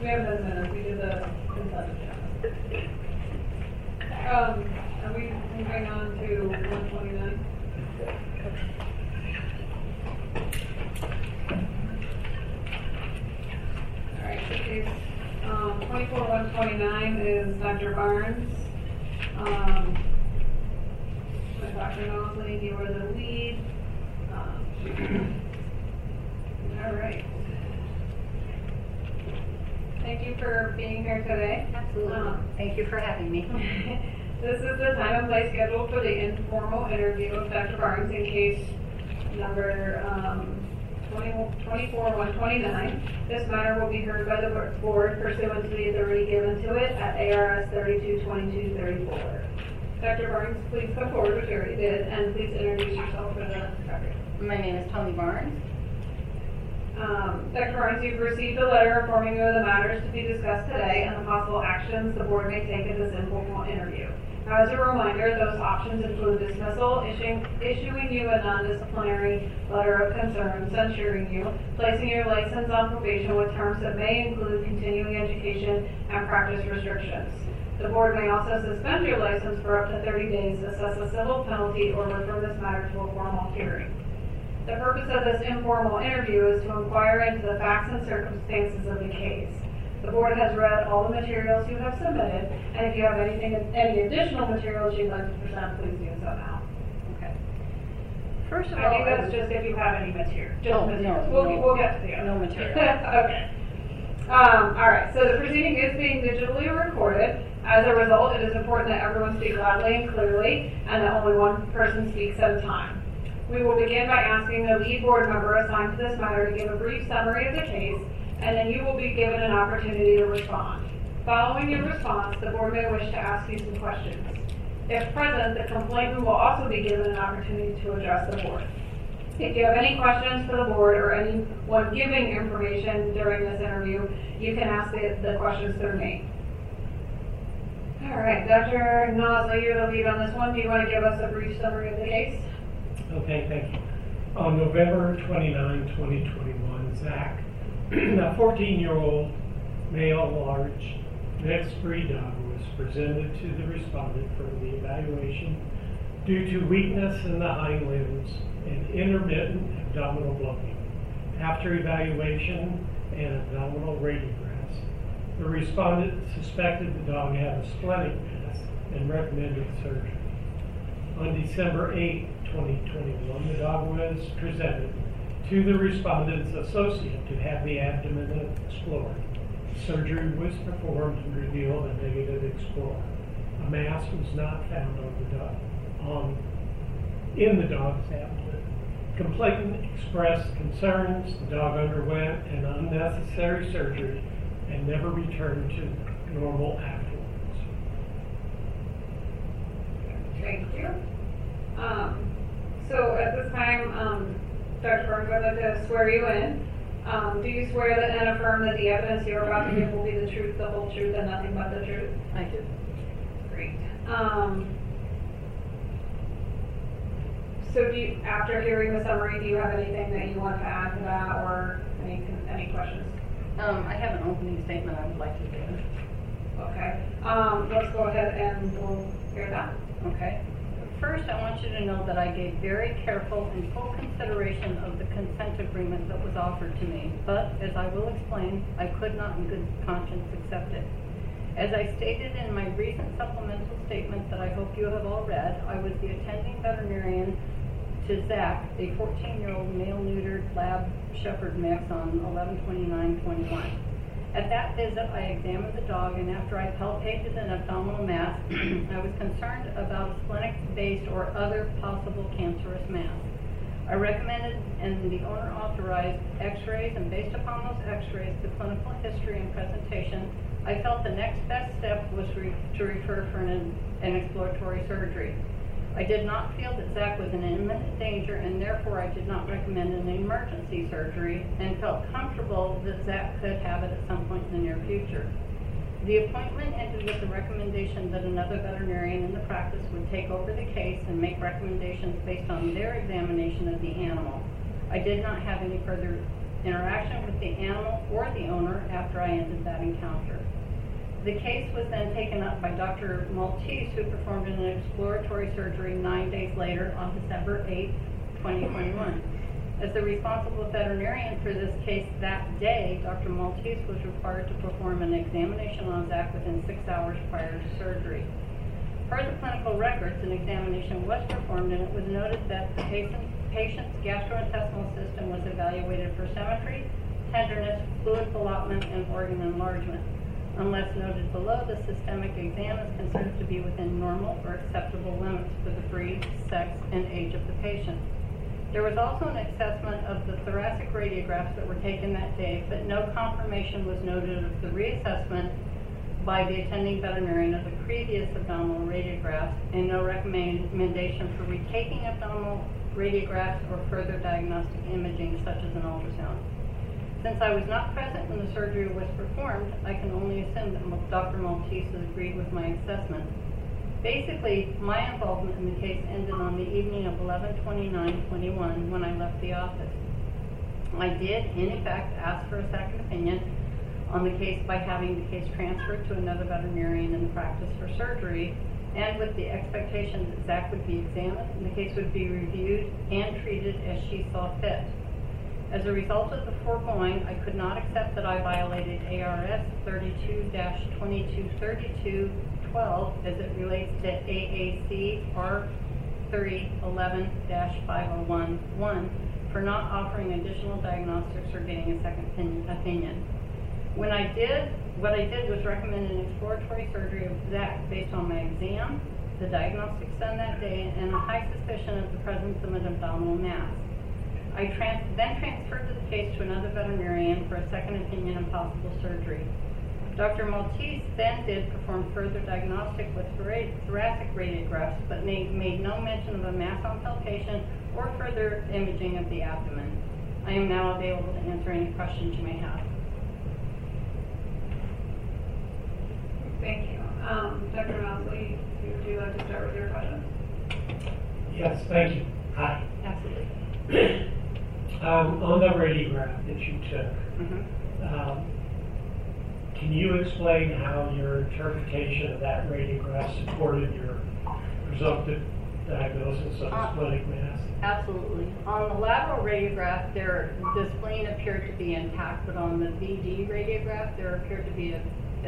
We have those minutes. We did the consent agenda. Are we moving on to 129? All right, so case 24-129 is Dr. Barnes. Dr. Mosley, you were the lead. All right. Thank you for being here today. Absolutely. Thank you for having me. This is the time and place scheduled for the informal interview of Dr. Barnes in case number 24-129. This matter will be heard by the board pursuant to the authority given to it at ARS 322234. Dr. Barnes, please come forward, which you already did, and please introduce yourself for the record. My name is Tony Barnes. Dr. Barnes, you've received a letter informing you of the matters to be discussed today and the possible actions the board may take in this informal interview. Now, as a reminder, those options include dismissal, issuing you a non-disciplinary letter of concern, censuring you, placing your license on probation with terms that may include continuing education and practice restrictions. The board may also suspend your license for up to 30 days, assess a civil penalty, or refer this matter to a formal hearing. The purpose of this informal interview is to inquire into the facts and circumstances of the case. The board has read all the materials you have submitted, and if you have any additional materials you'd like to present, please do so now. Okay. First of all, I think that's just if you have any material. No, We'll get to the other. No material. Okay. All right. So the proceeding is being digitally recorded. As a result, it is important that everyone speak loudly and clearly, and that only one person speaks at a time. We will begin by asking the lead board member assigned to this matter to give a brief summary of the case, and then you will be given an opportunity to respond. Following your response, the board may wish to ask you some questions. If present, the complainant will also be given an opportunity to address the board. If you have any questions for the board or anyone giving information during this interview, you can ask the questions through me. All right, Dr. Nosley, you're the lead on this one. Do you want to give us a brief summary of the case? Okay, thank you. On November 29, 2021, Zach, a 14-year-old male large mixed breed dog, was presented to the respondent for the evaluation due to weakness in the hind limbs and intermittent abdominal bloating. After evaluation and abdominal radiographs, the respondent suspected the dog had a splenic mass and recommended surgery. On December 8, 2021, the dog was presented to the respondent's associate to have the abdomen explored. Surgery was performed and revealed a negative explorer. A mass was not found on the dog, in the dog's abdomen. Complainant expressed concerns. The dog underwent an unnecessary surgery and never returned to normal afterwards. Thank you. So at this time, Dr. Barnes, I'd like to swear you in. Do you swear that and affirm that the evidence you're about to give will be the truth, the whole truth, and nothing but the truth? I do. Great. So after hearing the summary, do you have anything that you want to add to that, or any questions? I have an opening statement I would like to give. Okay. Let's go ahead and we'll hear that. Okay. First, I want you to know that I gave very careful and full consideration of the consent agreement that was offered to me, but, as I will explain, I could not in good conscience accept it. As I stated in my recent supplemental statement that I hope you have all read, I was the attending veterinarian to Zach, a 14-year-old male-neutered lab shepherd mix on 11/29/21. At that visit, I examined the dog, and after I palpated an abdominal mass, I was concerned about a splenic-based or other possible cancerous mass. I recommended and the owner authorized x-rays, and based upon those x-rays, the clinical history and presentation, I felt the next best step was to refer for an exploratory surgery. I did not feel that Zach was in imminent danger, and therefore I did not recommend an emergency surgery and felt comfortable that Zach could have it at some point in the near future. The appointment ended with the recommendation that another veterinarian in the practice would take over the case and make recommendations based on their examination of the animal. I did not have any further interaction with the animal or the owner after I ended that encounter. The case was then taken up by Dr. Maltese, who performed an exploratory surgery 9 days later on December 8, 2021. As the responsible veterinarian for this case that day, Dr. Maltese was required to perform an examination on Zach within 6 hours prior to surgery. Per the clinical records, an examination was performed and it was noted that the patient's gastrointestinal system was evaluated for symmetry, tenderness, fluid allotment, and organ enlargement. Unless noted below, the systemic exam is considered to be within normal or acceptable limits for the breed, sex, and age of the patient. There was also an assessment of the thoracic radiographs that were taken that day, but no confirmation was noted of the reassessment by the attending veterinarian of the previous abdominal radiographs, and no recommendation for retaking abdominal radiographs or further diagnostic imaging such as an ultrasound. Since I was not present when the surgery was performed, I can only assume that Dr. Maltese agreed with my assessment. Basically, my involvement in the case ended on the evening of 11/29/21 when I left the office. I did, in fact, ask for a second opinion on the case by having the case transferred to another veterinarian in the practice for surgery, and with the expectation that Zach would be examined and the case would be reviewed and treated as she saw fit. As a result of the foregoing, I could not accept that I violated ARS 32-2232-12 as it relates to AAC R311-501-1 for not offering additional diagnostics or getting a second opinion. What I did was recommend an exploratory surgery of Zach based on my exam, the diagnostics done that day, and a high suspicion of the presence of an abdominal mass. I then transferred the case to another veterinarian for a second opinion and possible surgery. Dr. Maltese then did perform further diagnostic with thoracic radiographs, but made no mention of a mass on palpation or further imaging of the abdomen. I am now available to answer any questions you may have. Thank you. Dr. Mosley, would you like to start with your questions? Yes, thank you. Hi. Absolutely. On the radiograph that you took, can you explain how your interpretation of that radiograph supported your presumptive diagnosis of splenic mass? Absolutely. On the lateral radiograph, the spleen appeared to be intact, but on the VD radiograph, there appeared to be a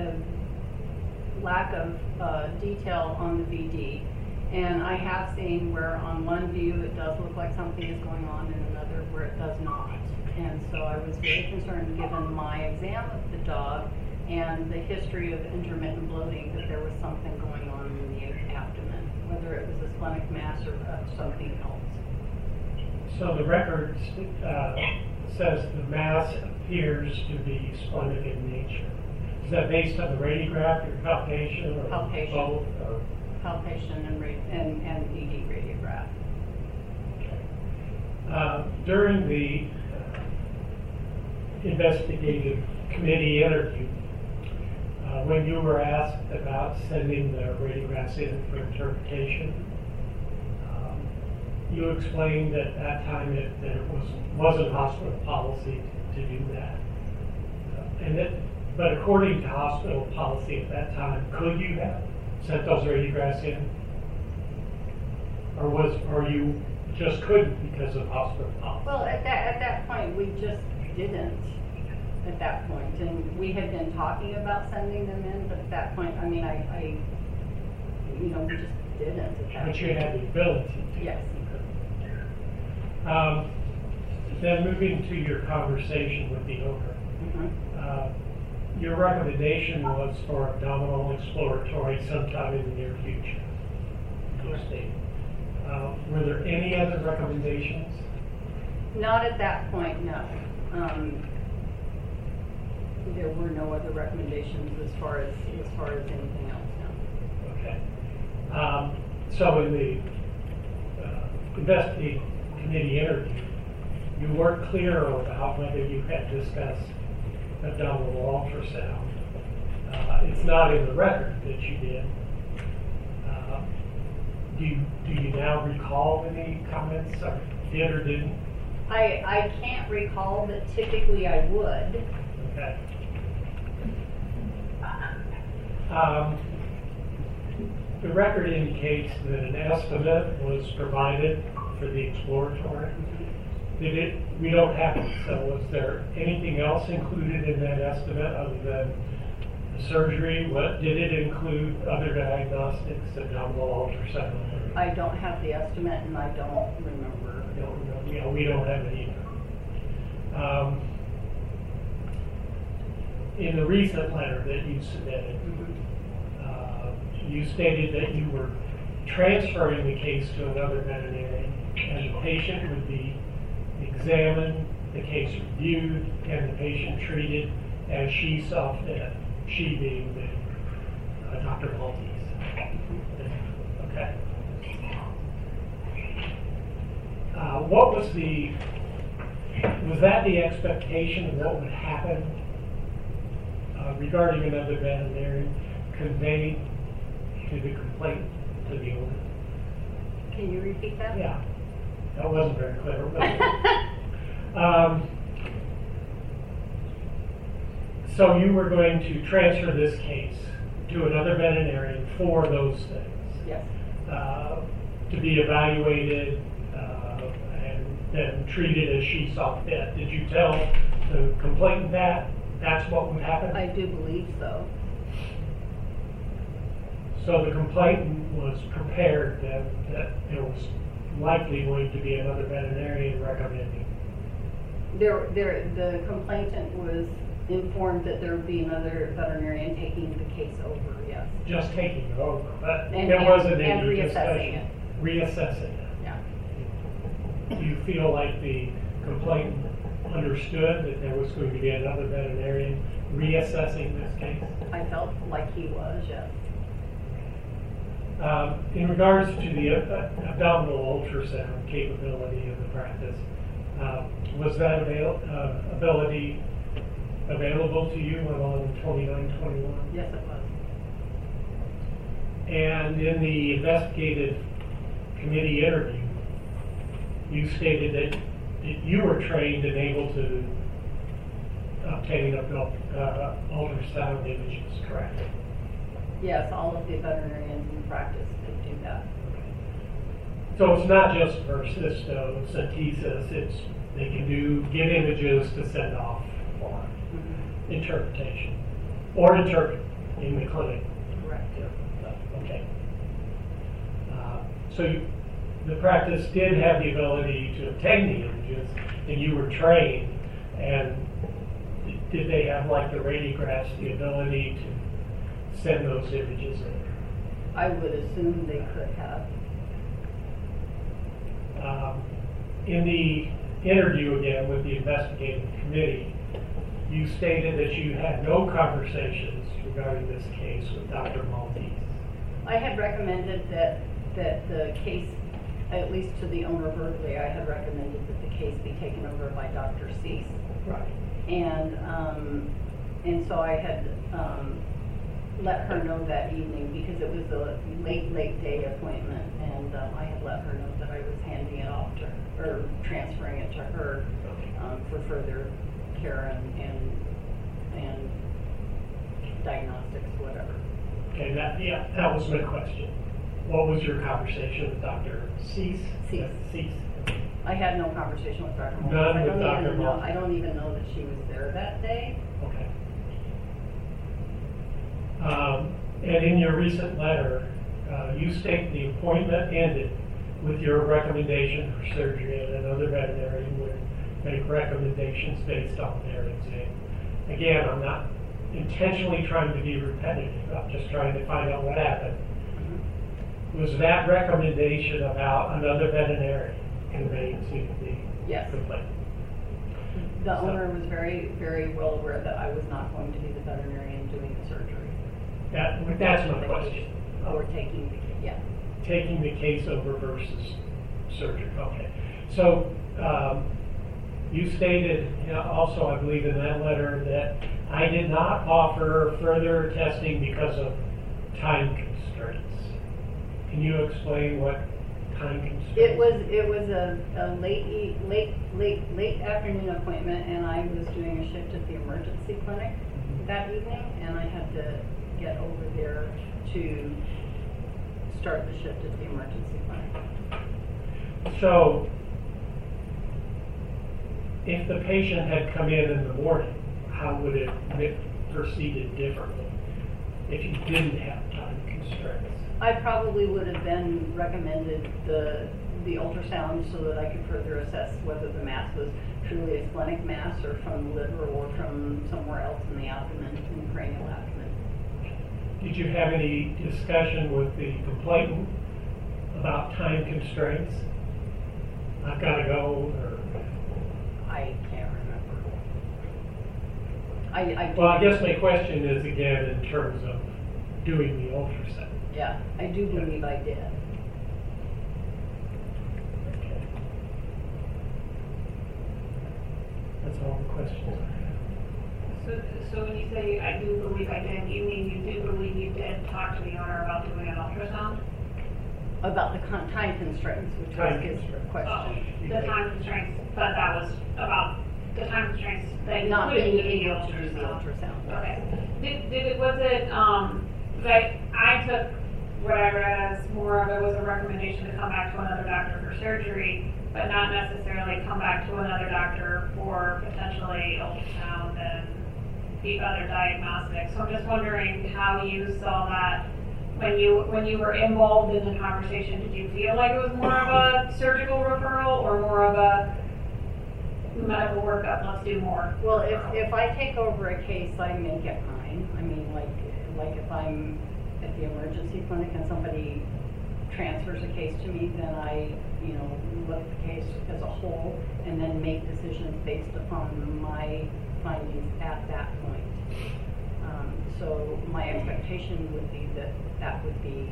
lack of detail on the VD. And I have seen where on one view it does look like something is going on and another where it does not. And so I was very concerned, given my exam of the dog and the history of intermittent bloating, that there was something going on in the abdomen, whether it was a splenic mass or something else. So the record says the mass appears to be splenic in nature. Is that based on the radiograph, your palpation, or Palpation. both? Or? Palpation and VD radiograph. Okay. During the investigative committee interview, when you were asked about sending the radiographs in for interpretation, you explained at that time that it wasn't hospital policy to do that. But according to hospital policy at that time, could you have sent those radiographs in? Or you just couldn't because of hospital policy? Well, at that point, we just didn't. At that point, and we had been talking about sending them in, but at that point, I mean, we just didn't. At that But you point. had the ability to. Yes. Then moving to your conversation with the owner. Your recommendation was for abdominal exploratory sometime in the near future. You stated. Were there any other recommendations? Not at that point, no. There were no other recommendations as far as anything else, no. Okay. So in the investigative committee interview, you weren't clear about whether you had discussed abdominal ultrasound. It's not in the record that you did. Do you now recall any comments, or did or didn't? I can't recall, but typically I would. Okay. The record indicates that an estimate was provided for the exploratory. We don't have it, so was there anything else included in that estimate other than the surgery? Did it include other diagnostics, abdominal ultrasound? I don't have the estimate and I don't remember. Yeah, we don't have it either. In the recent letter that you submitted, you stated that you were transferring the case to another veterinarian, and the patient would be examined, the case reviewed, and the patient treated as she saw fit, she being the Dr. Maltese. Okay. Was that the expectation of what would happen regarding another veterinarian conveyed to the complaint to the owner? Can you repeat that? Yeah, that wasn't very clever. So you were going to transfer this case to another veterinarian for those things? Yes. To be evaluated and then treated as she saw fit. Did you tell the complainant that that's what would happen? I do believe so. So the complainant was prepared that there was likely going to be another veterinarian recommending. The complainant was informed that there would be another veterinarian taking the case over, yes. Just taking it over, but And there wasn't any reassessing discussion. it. Reassessing it. Yeah. Do you feel like the complainant understood that there was going to be another veterinarian reassessing this case? I felt like he was, yes. In regards to the abdominal ultrasound capability of the practice, was that ability available to you on 29/21? Yes, it was. And in the investigative committee interview, you stated that you were trained and able to obtain ultrasound images, correct? Yes, all of the veterinarians in practice could do that. So it's not just Versisto, Centesis, they can get images to send off for interpretation, or interpret in the clinic. Correct. Okay. So the practice did have the ability to obtain the images, and you were trained, and did they have, like the radiographs, the ability to send those images in? I would assume they could have. In the interview again with the investigative committee, you stated that you had no conversations regarding this case with Dr. Maltese. I had recommended that the case, at least to the owner verbally, I had recommended that the case be taken over by Dr. Cease. Right. And so I had let her know that evening, because it was a late day appointment, and I had let her know that I was handing it off to her, or transferring it to her for further care and diagnostics, whatever. Okay, that was my question. What was your conversation with Dr. Cease? Cease. Cease. I had no conversation with Dr. Maltese. None with Dr. Maltese. I don't even know that she was there that day. Okay. And in your recent letter, you state the appointment ended with your recommendation for surgery, and another veterinarian would make recommendations based on their exam. Again, I'm not intentionally trying to be repetitive. I'm just trying to find out what happened. Was that recommendation about another veterinarian conveyed to the Yes. complaint? The owner was very, very well aware that I was not going to be the veterinarian doing the surgery. That's my question. Or taking the, yeah. Taking the case over versus surgery. Okay. So you stated also, I believe in that letter, that I did not offer further testing because of time constraints. Can you explain what time constraints? It was a late afternoon appointment, and I was doing a shift at the emergency clinic that evening, and I had to get over there to start the shift at the emergency clinic. So, if the patient had come in the morning, how would it have proceeded differently if you didn't have time constraints? I probably would have then recommended the ultrasound so that I could further assess whether the mass was truly a splenic mass or from the liver or from somewhere else in the abdomen, in the cranial abdomen. Did you have any discussion with the complainant about time constraints? I've got to go, or... I can't remember. Well, I guess my question is again in terms of doing the ultrasound. Yeah, I do believe I did. Okay. That's all the questions I have. So when you say I do believe I did, you mean you do believe you did talk to the owner about doing an ultrasound? About the time constraints, which was his question. The time constraints, but that was about the time constraints that Not being included the able to do the ultrasound. Okay. Was it, like, I took what I read as more of it was a recommendation to come back to another doctor for surgery, but not necessarily come back to another doctor for potentially ultrasound and the other diagnostics. So I'm just wondering how you saw that when you were involved in the conversation. Did you feel like it was more of a surgical referral or more of a medical workup, let's do more? Well, if I take over a case, I make it mine. I mean, like if I'm at the emergency clinic and somebody transfers a case to me, then I, look at the case as a whole and then make decisions based upon my findings at that point. So my expectation would be that would be,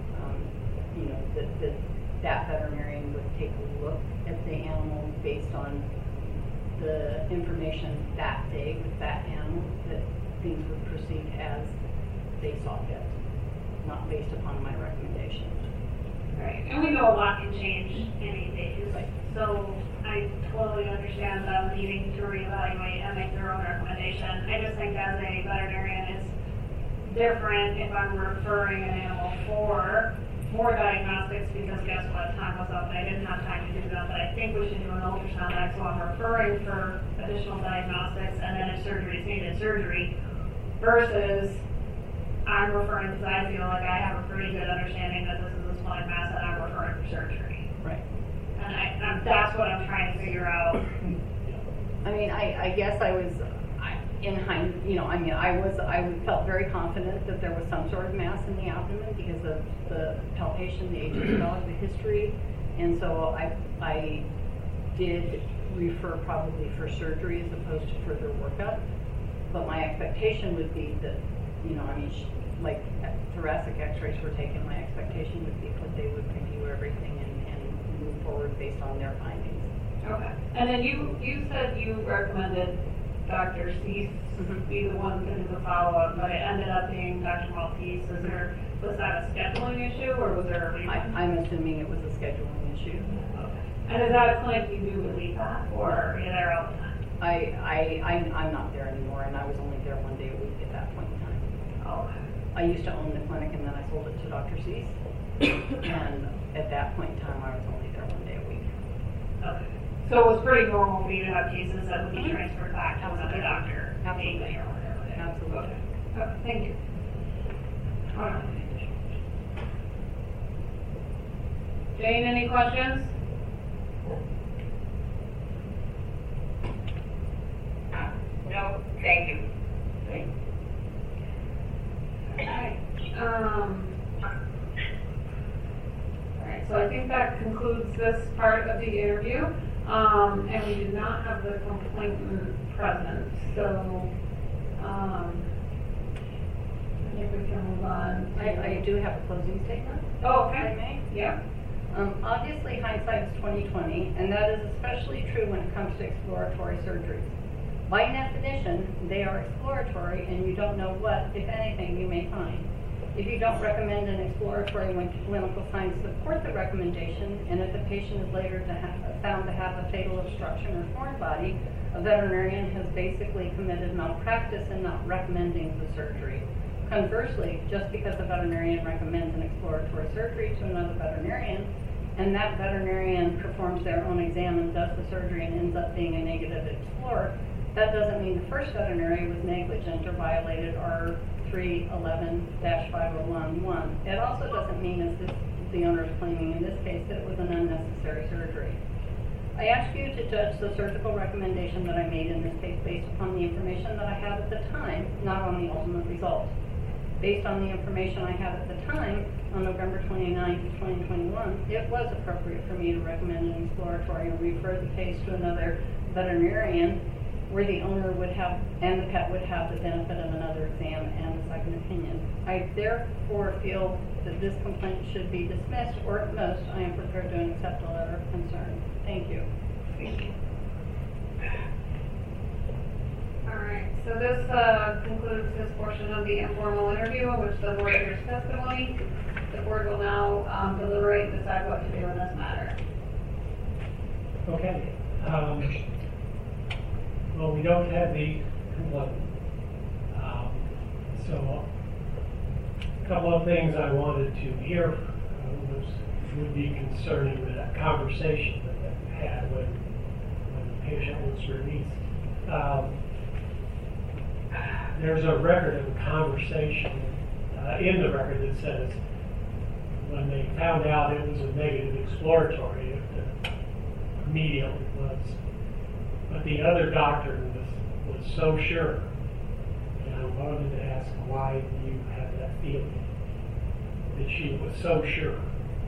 that veterinarian would take a look at the animal based on the information that day with that animal, that things would proceed as they saw fit, not based upon my recommendation. Right, and we know a lot can change in 8 days. Right. So I totally understand them needing to reevaluate and make their own recommendation. I just think as a veterinarian, it's different if I'm referring an animal for more diagnostics, because guess what, time was up and I didn't have time to do that, but I think we should do an ultrasound next, so I'm referring for additional diagnostics, and then if surgery is needed, surgery, versus I'm referring because I feel like I have a pretty good understanding that this is a splenic mass and I'm referring for surgery. Right. And that's what I'm trying to figure out. I mean, I guess I was I felt very confident that there was some sort of mass in the abdomen because of the palpation, the age of the dog, the history, and so I did refer probably for surgery as opposed to further workup. But my expectation would be that, like thoracic X-rays were taken, my expectation would be that they would review everything and move forward based on their findings. Okay. And then you said you recommended Dr. Cease be the one to do the follow-up, but it ended up being Dr. Maltese. Was that a scheduling issue, or was there a reason? I'm assuming it was a scheduling issue. Okay. And is that a clinic you do believe that, or are you there all the time? I'm not there anymore, and I was only there one day a week at that point in time. Okay. I used to own the clinic, and then I sold it to Dr. Cease. And at that point in time, I was only there one day a week. Okay. So it was pretty normal for you to have cases that would be transferred back to another doctor. Absolutely. Absolutely. Okay. Thank you. Jane, any questions? No, thank you. Okay. Alright, so I think that concludes this part of the interview. And we do not have the complainant present, so I think we can move on. I do have a closing statement. Oh, If I okay. may. Yeah. Obviously, hindsight is 20/20, and that is especially true when it comes to exploratory surgeries. By definition, they are exploratory, and you don't know what, if anything, you may find. If you don't recommend an exploratory when clinical signs support the recommendation, and if the patient is later found to have a fatal obstruction or foreign body, a veterinarian has basically committed malpractice in not recommending the surgery. Conversely, just because a veterinarian recommends an exploratory surgery to another veterinarian, and that veterinarian performs their own exam and does the surgery and ends up being a negative explorer, that doesn't mean the first veterinary was negligent or violated R 311-5011. It also doesn't mean, as the owner is claiming in this case, that it was an unnecessary surgery. I ask you to judge the surgical recommendation that I made in this case based upon the information that I had at the time, not on the ultimate result. Based on the information I had at the time, on November 29, 2021, it was appropriate for me to recommend an exploratory and refer the case to another veterinarian where the owner would have, and the pet would have the benefit of another exam and a second opinion. I therefore feel that this complaint should be dismissed, or at most, I am prepared to accept a letter of concern. Thank you. All right, so this concludes this portion of the informal interview in which the board hears testimony. The board will now deliberate and decide what to do in this matter. Okay. Well, we don't have the complaint. So a couple of things I wanted to hear would be concerning that conversation that I had when the patient was released. There's a record of a conversation in the record that says when they found out it was a negative exploratory, it immediately was. But the other doctor was so sure, and I wanted to ask why you had that feeling that she was so sure.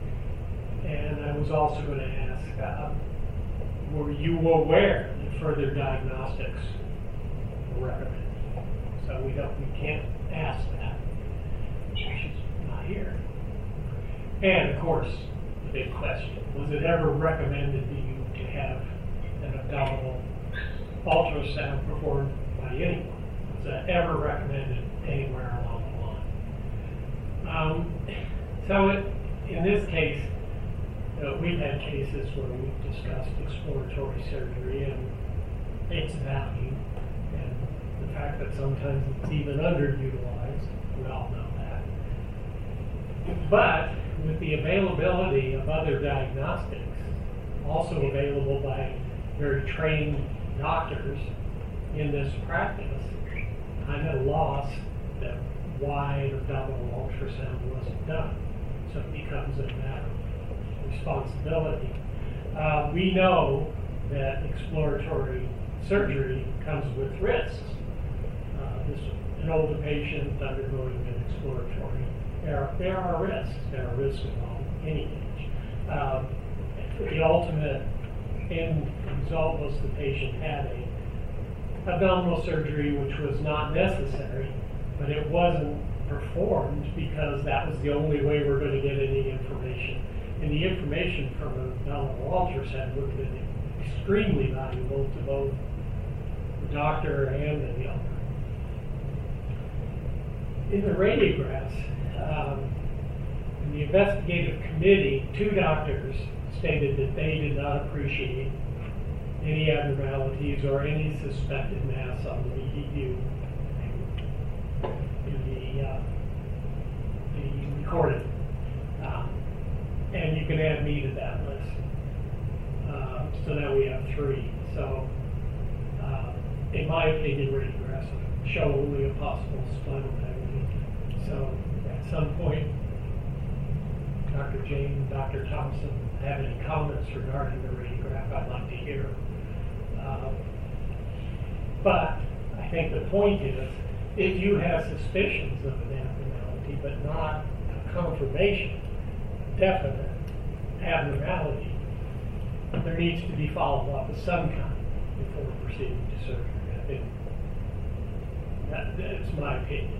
And I was also going to ask, were you aware that further diagnostics were recommended? So we can't ask that. She's not here. And of course, the big question, was it ever recommended to you to have an abdominal ultrasound performed by anyone? Was that ever recommended anywhere along the line? In this case, we've had cases where we've discussed exploratory surgery and its value, and the fact that sometimes it's even underutilized. We all know that. But with the availability of other diagnostics, also available by very trained doctors in this practice, I'm at a loss that why abdominal ultrasound wasn't done. So it becomes a matter of responsibility. We know that exploratory surgery comes with risks. An older patient undergoing an exploratory, there are risks. There are risks involved in any age. The ultimate end result was the patient had a abdominal surgery which was not necessary, but it wasn't performed because that was the only way we're going to get any information. And the information from an abdominal ultrasound would have been extremely valuable to both the doctor and the owner. In the radiographs, in the investigative committee, 2 doctors stated that they did not appreciate any abnormalities or any suspected mass on the VEU in the recorded. And you can add me to that list. So now we have 3. So, in my opinion, radiographs show only a possible spinal cavity. So, at some point, Dr. Jane and Dr. Thompson have any comments regarding the radiograph, I'd like to hear. But I think the point is, if you have suspicions of an abnormality, but not a confirmation, definite abnormality, there needs to be follow-up of some kind before proceeding to surgery. I think that's my opinion.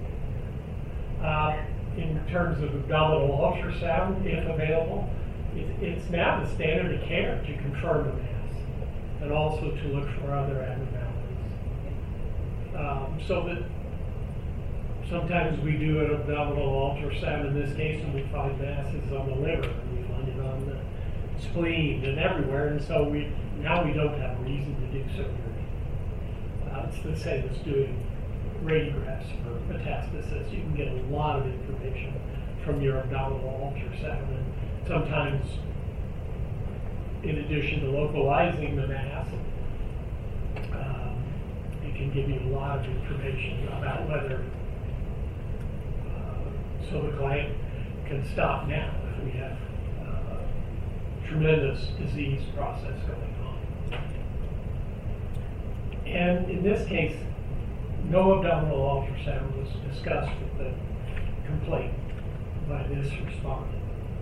In terms of abdominal ultrasound, if available, it's now the standard of care to confirm a mass and also to look for other abnormalities. So that Sometimes we do an abdominal ultrasound in this case, and we find masses on the liver, and we find it on the spleen and everywhere, and so now we don't have reason to do surgery. It's the same as doing radiographs for metastasis. You can get a lot of information from your abdominal ultrasound, and sometimes, in addition to localizing the mass, it can give you a lot of information about whether so the client can stop now if we have tremendous disease process going on. And in this case, no abdominal ultrasound was discussed with the complaint by this respondent.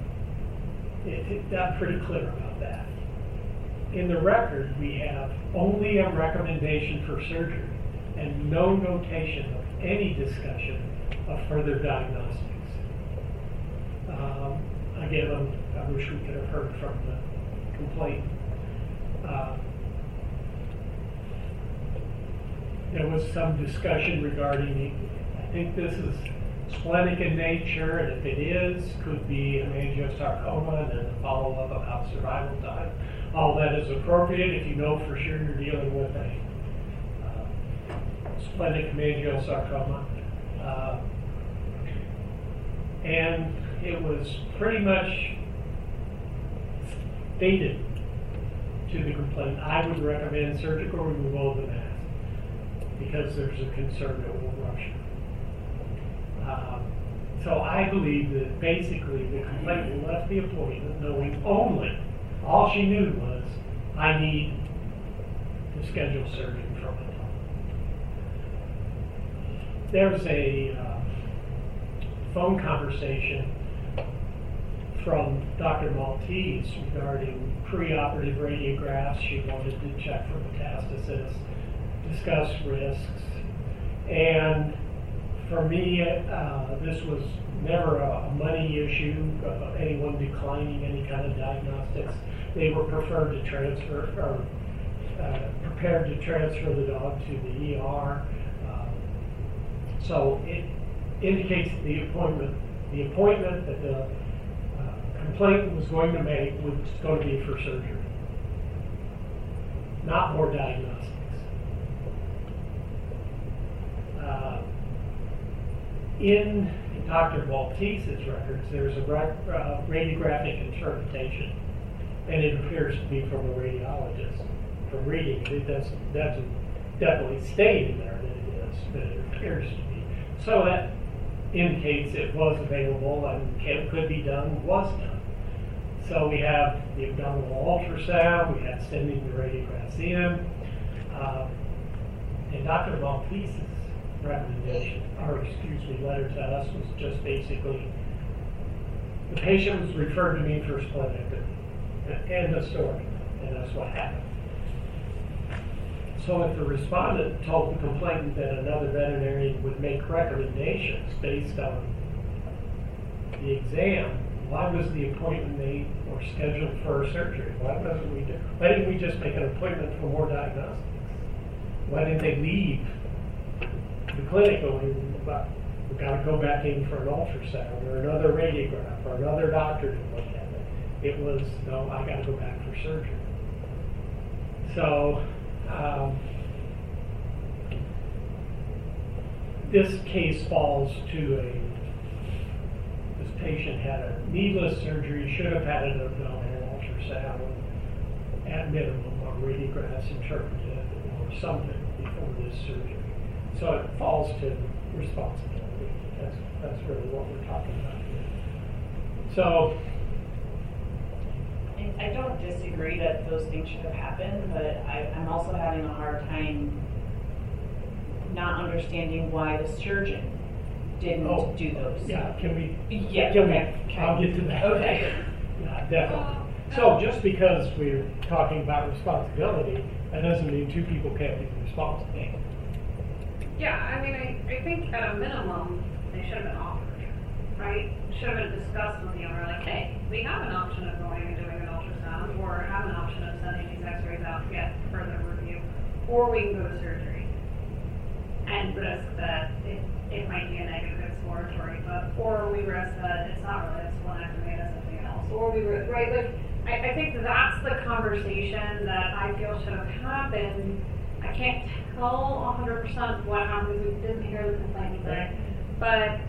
It got pretty clear about that. In the record, we have only a recommendation for surgery and no notation of any discussion of further diagnostics. Again, I wish we could have heard from the complaint. There was some discussion regarding, I think this is splenic in nature, and if it is, could be an angiosarcoma, and then a follow-up about survival time. All that is appropriate if you know for sure you're dealing with a splenic angiosarcoma. And it was pretty much stated to the complaint, I would recommend surgical removal of the mass because there's a concern that will rupture. So I believe that basically the complainant left the appointment knowing only, all she knew was, I need to schedule surgery from it. There's a phone conversation from Dr. Maltese regarding preoperative radiographs. She wanted to check for metastasis, discuss risks, and for me, this was never a money issue of anyone declining any kind of diagnostics. They were prepared to transfer the dog to the ER. So it indicates the appointment that the complainant was going to make was going to be for surgery, not more diagnostics. In Dr. Maltese's records, there's a radiographic interpretation, and it appears to be from a radiologist. From reading it, it doesn't definitely state in there that it is, but it appears to be. So that indicates it was available and could be done, was done. So we have the abdominal ultrasound, we have sending the radiographs in, and Dr. Maltese's recommendation, letter to us was just basically, the patient was referred to me for splenectomy. End of story. And that's what happened. So if the respondent told the complainant that another veterinarian would make recommendations based on the exam, why was the appointment made or scheduled for surgery? Why didn't we just make an appointment for more diagnostics? Why didn't they leave the clinic going, we've got to go back in for an ultrasound or another radiograph or another doctor to look at it? It was, no, I got to go back for surgery. So, this case falls to this patient had a needless surgery, should have had an abdominal ultrasound, at minimum, or radiographs interpreted, or something before this surgery. So it falls to responsibility. That's really what we're talking about here. So, I don't disagree that those things should have happened, but I'm also having a hard time not understanding why the surgeon didn't do those. Yeah, can we? Yeah, okay. I'll get to that. Okay. Yeah, definitely. So just because we're talking about responsibility, that doesn't mean two people can't be responsible. Yeah, I mean, I think at a minimum, they should have been offered, right? Should have been discussed with the owner, like, hey, we have an option of going and doing an ultrasound, or have an option of sending these x-rays out to get further review, or we can go to surgery. And risk that it might be a negative exploratory, or we risk that it's not really a splenectomy, it's something else, or we risk, right? Like, I think that's the conversation that I feel should have happened. I can't tell 100% what happened. We didn't hear the complaint today, but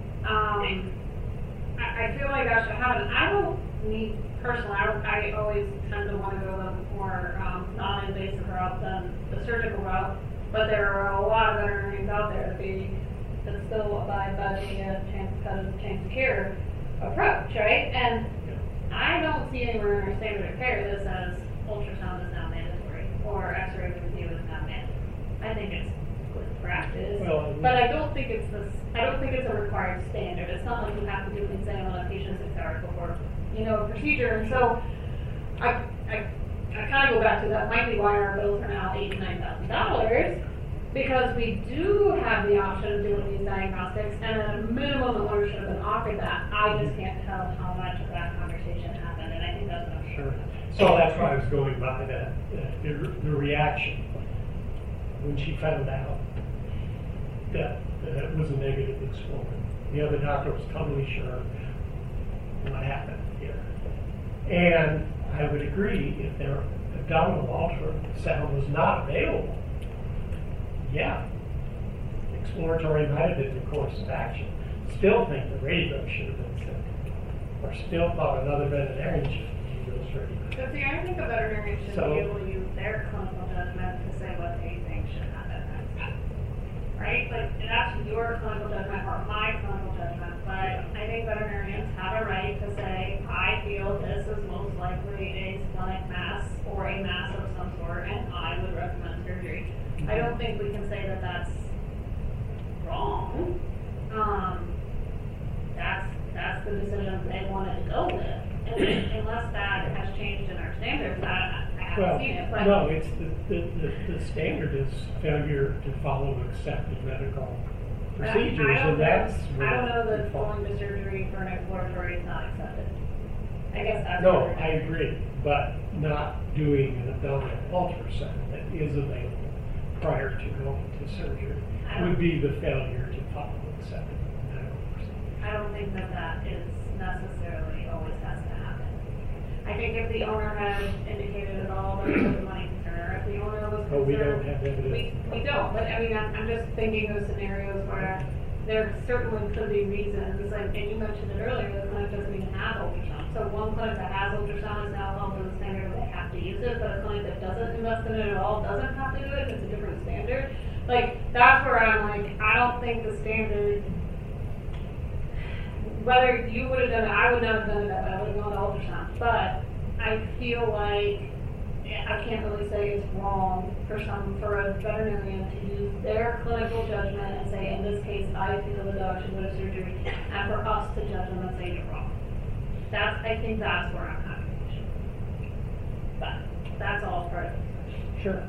I feel like that should happen. I don't need personally. I always tend to want to go the more non-invasive route than the surgical route. But there are a lot of veterinarians out there that still abide by the chance of care approach, right? And I don't see anywhere in our standard of care that says ultrasound is now mandatory or X-ray review is now mandatory. I think it's good practice, but I don't think it's a required standard. It's not like you have to do an exam on a patient 6 hours before a procedure. And so I kind of go back to that. Might be why our bills are now $8,000 to $9,000 because we do have the option of doing these diagnostics, and at a minimum, the owner should have been offered that. I just can't tell how much of that conversation happened, and I think that's what I'm sure. So that's why I was going by that the reaction when she found out that it was a negative explosion. The other doctor was totally sure what happened here. And I would agree if their abdominal ultrasound was not available, yeah, exploratory might have been the course of action. Still think the radiograph should have been sent, or still thought another veterinarian should do those radiographs. But see, I think a veterinarian should be able to use their clinical judgment to say what they think should happen next. Right? Like, that's your clinical judgment or my clinical judgment, but I think veterinarians have a right to say, I feel this is most likely a splenic mass or a mass of some sort, and I would recommend surgery. I don't think we can say that that's wrong. That's the decision they wanted to go with. And unless that has changed in our standards, I haven't seen it. But no, it's the standard is failure to follow accepted medical procedures, and that's I don't know that going to surgery for an exploratory is not accepted. I guess that's no, I agree, but not doing an abdominal ultrasound that is available prior to going to surgery would be the failure to follow accepted medical procedures. I don't think that is necessarily always has to happen. I think if the owner had indicated at all that there was a money concern, or if the owner was concerned, we don't have evidence. We don't. But I mean, I'm just thinking of scenarios where there certainly could be reasons, like, and you mentioned it earlier, the clinic doesn't even have ultrasound. So one clinic that has ultrasound is now held to the standard where they have to use it, but a clinic that doesn't invest in it at all doesn't have to do it. It's a different standard. Like, that's where I'm like, I don't think the standard, whether you would have done it, I would not have done it, but I would have gone to ultrasound. But I feel like I can't really say it's wrong for a veterinarian to use their clinical judgment and say, in this case, I feel the dog should go to surgery, and for us to judge them and say you're wrong. I think that's where I'm having an issue. But that's all part of it. Sure.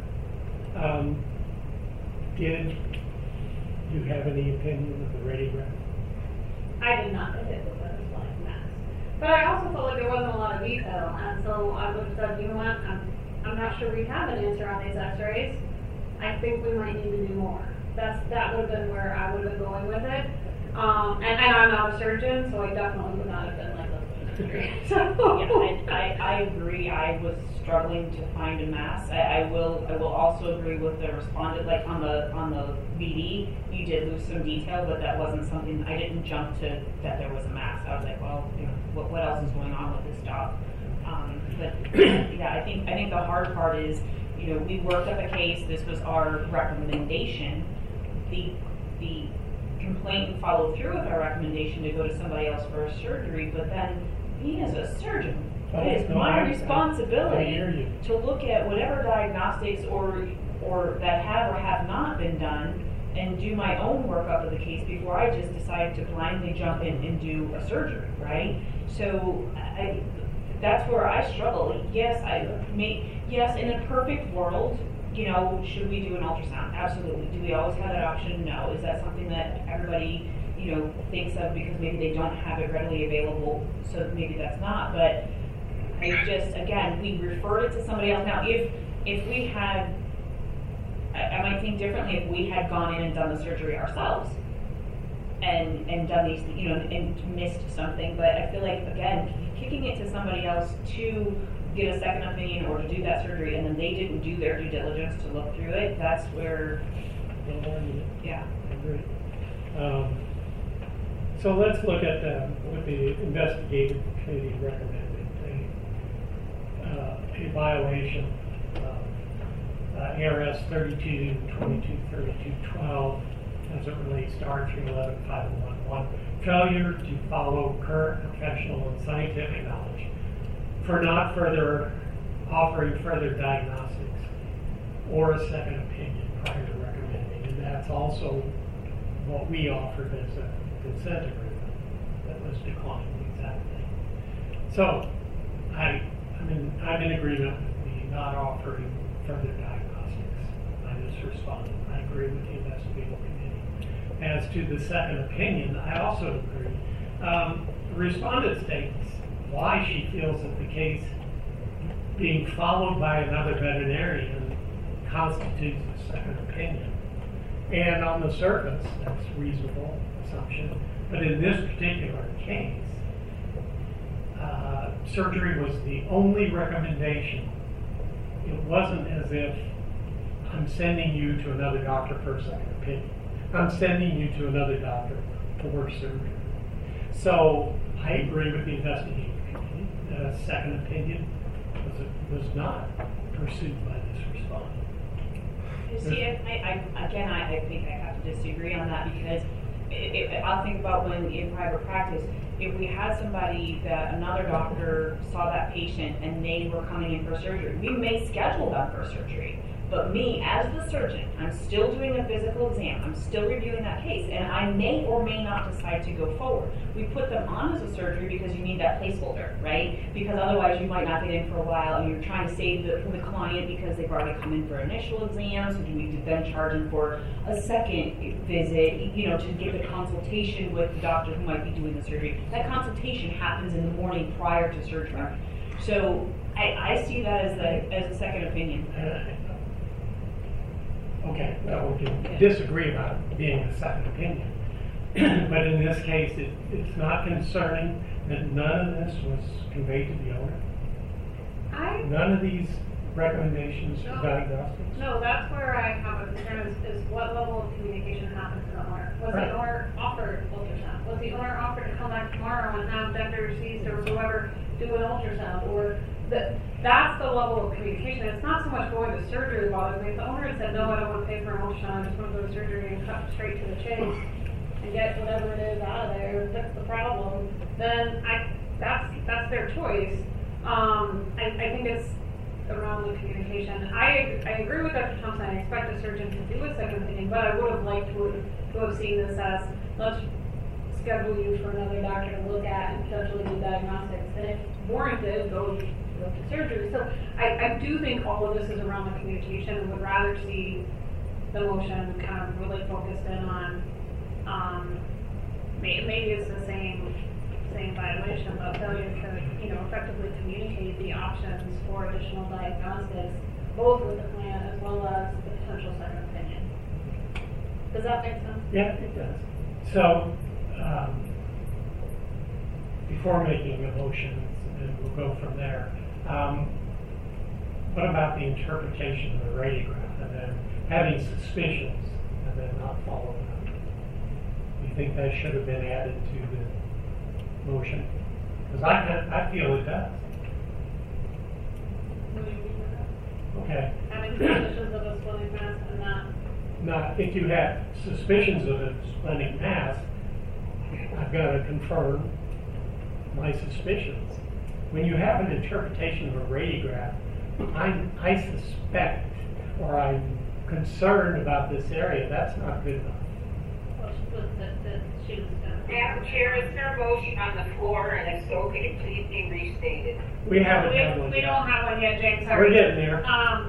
Did you have any opinion of the radiograph? I did not think it was a splenic mass. But I also felt like there wasn't a lot of detail, and so I would have said, you know what, I'm not sure we have an answer on these x-rays. I think we might need to do more. That would have been where I would have been going with it. And I'm not a surgeon, so I definitely would not have been like, Yeah, I agree. I was struggling to find a mass. I will also agree with the respondent. Like on the VD, you did lose some detail, but that wasn't something I didn't jump to that there was a mass. I was like, well, what else is going on with this dog? But yeah, I think the hard part is, we worked up a case. This was our recommendation. The complainant followed through with our recommendation to go to somebody else for a surgery, but then me as a surgeon, it is my responsibility to look at whatever diagnostics or that have or have not been done and do my own workup of the case before I just decide to blindly jump in and do a surgery, right? So that's where I struggle. Yes, in a perfect world, should we do an ultrasound? Absolutely. Do we always have that option? No. Is that something that everybody, thinks of because maybe they don't have it readily available? So maybe that's not. But we referred it to somebody else. Now, if we had I might think differently if we had gone in and done the surgery ourselves and done these, you know, and missed something. But I feel like, again, kicking it to somebody else to get a second opinion or to do that surgery, and then they didn't do their due diligence to look through it, that's where, yeah. I agree. So let's look at what the investigative committee recommended. A violation of ARS 32, 22, 32, 12 as it relates to R311 5011. Failure to follow current professional and scientific knowledge for not further offering further diagnostics or a second opinion prior to recommending. And that's also what we offered as a consent agreement that was declined, exactly. So I'm in agreement with the not offering further diagnostics. I just responded. I agree with the investigative committee. As to the second opinion, I also agree. The respondent states why she feels that the case being followed by another veterinarian constitutes a second opinion. And on the surface, that's a reasonable assumption. But in this particular case, surgery was the only recommendation. It wasn't as if I'm sending you to another doctor for a second opinion. I'm sending you to another doctor for surgery. So I agree with the investigative committee that a second opinion was not pursued by this respondent. You see, I think I have to disagree on that because I'll think about when in private practice, if we had somebody that another doctor saw that patient and they were coming in for surgery, we may schedule them for surgery. But me, as the surgeon, I'm still doing a physical exam. I'm still reviewing that case, and I may or may not decide to go forward. We put them on as a surgery because you need that placeholder, right? Because otherwise you might not get in for a while, and you're trying to save the client because they've already come in for initial exams. So do we then charge them for a second visit, you know, to get the consultation with the doctor who might be doing the surgery? That consultation happens in the morning prior to surgery. So I see that as a second opinion. Okay, well, we can disagree about it being a second opinion. But in this case, it's not concerning that none of this was conveyed to the owner? None of these recommendations for diagnostics? No, that's where I have a concern is what level of communication happened to the owner. Was the owner offered ultrasound? Was the owner offered to come back tomorrow and have Dr. Cease or whoever do an ultrasound? Or that's the level of communication. It's not so much going to surgery that bothers me. If the owner had said, no, I don't want to pay for an ultrasound, I just want to go to surgery and cut straight to the chase and get whatever it is out of there, fix the problem, then that's their choice. I think it's around the communication. I agree with Dr. Thompson. I expect a surgeon to do a second opinion, but I would have liked to have seen this as, let's schedule you for another doctor to look at and potentially do diagnostics. And if warranted, go to surgery. So I do think all of this is around the communication and would rather see the motion kind of really focused in on maybe it's the same violation, but failure to effectively communicate the options for additional diagnostics, both with the plan as well as the potential second opinion. Does that make sense? Yeah, it does. So before making a motion, and we'll go from there. What about the interpretation of the radiograph and then having suspicions and then not following up? Do you think that should have been added to the motion? Because I feel it does. What do you mean by that? Okay. Having suspicions of a splenic mass and not. Now, if you have suspicions of a splenic mass, I've got to confirm my suspicions. When you have an interpretation of a radiograph, I suspect or I'm concerned about this area, that's not good enough. Madam Chair, is there a motion on the floor, and if so, could it please be restated? We haven't had one We yet. don't have one yet, James. We're getting there.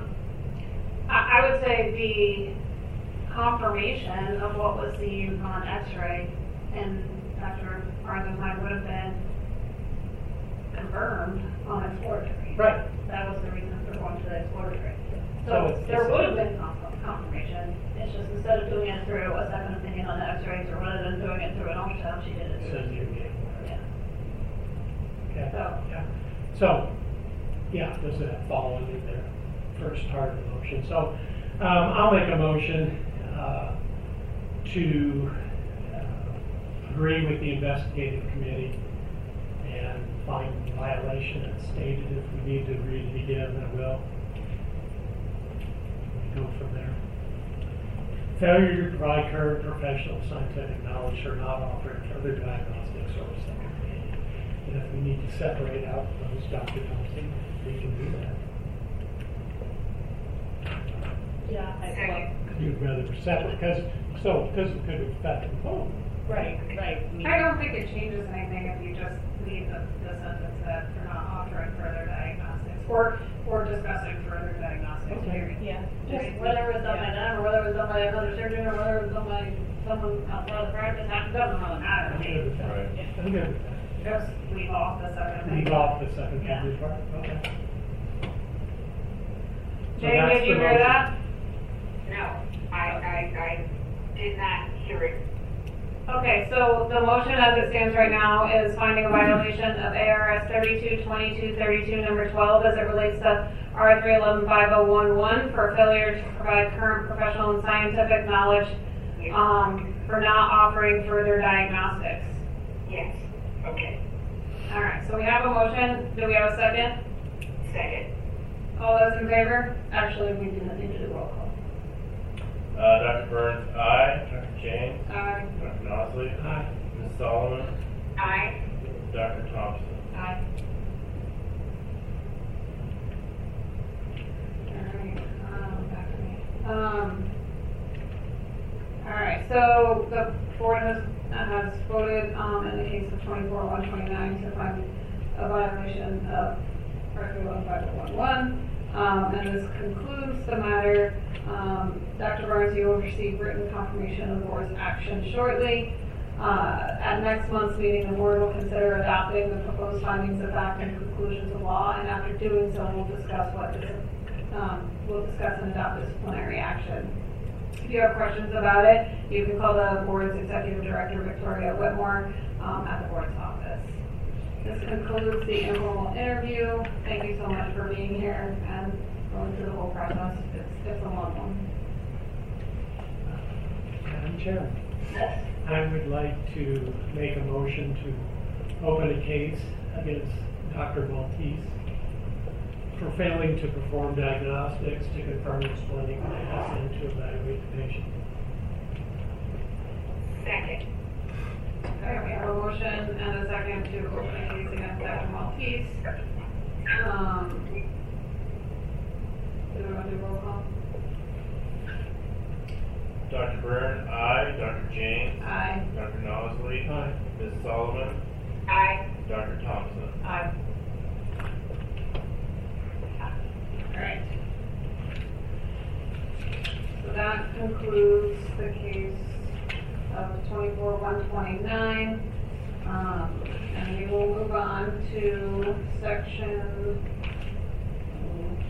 I would say the confirmation of what was seen on X-ray and Dr. Arzenheim would have been confirmed on exploratory. Right. That was the reason for going to the exploratory. So So it's there the would have same. been confirmation. It's just instead of doing it through a second opinion on the x-rays or rather than doing it through an ultrasound, she did it through. Send you again. Yeah. Okay, So- yeah. So, yeah, does that fall under their first part of the motion? So, I'll make a motion, to, agree with the investigative committee and find the violation as stated. If we need to read it again, I will. We go from there. Failure to provide current professional scientific knowledge or not offering further diagnostics or second opinion. And if we need to separate out those, Dr. Thompson, we can do that. Yeah, Second. You'd rather separate, because it could affect the vote. right. I don't think it changes anything if you just leave the sentence that we're not offering further diagnostics or discussing further diagnostics, Okay. period. Yeah. Just whether it was done by them, or whether it was done by another surgeon, or whether it was done by someone outside of the practice, that doesn't really matter to I'm me. good with that. Right. I'm good with that. Just leave off the second thing. Leave off the second Yeah. part, okay. So Jay, that's did you the hear motion. that? No, I did not hear it. Okay, so the motion as it stands right now is finding a violation of ARS 322232 number 12 as it relates to R311501 for failure to provide current professional and scientific knowledge for not offering further diagnostics. Yes, okay, All right, so we have a motion. Do we have a second? second. All those in favor? Actually, we do not need to do roll call. Dr. Burns, aye. Dr. James, Aye. Dr. Nosley, Aye. Ms. Solomon, Aye. Dr. Thompson. Aye. Back to me. All right, so the board has voted, in the case of 24-129 to find a violation of R315011. And this concludes the matter. Dr. Burns, you will receive written confirmation of the board's action shortly. At next month's meeting, the board will consider adopting the proposed findings of fact and conclusions of law, and after doing so, we'll discuss and adopt disciplinary action. If you have questions about it, you can call the board's executive director, Victoria Whitmore, at the board's office. This concludes the informal interview. Thank you so much for being here and going through the whole process. It's a long one. Madam Chair, Yes. I would like to make a motion to open a case against Dr. Maltese for failing to perform diagnostics to confirm explaining the test and to evaluate the patient. Second. Okay, we have a motion and a second to open a case against Dr. Maltese. Do we want to do roll call? Dr. Byrne, aye. Dr. James, Aye. Dr. Nosley, Aye. Ms. Solomon, Aye. Dr. Thompson. Aye. All right. So that concludes the case of 24-129. And we will move on to section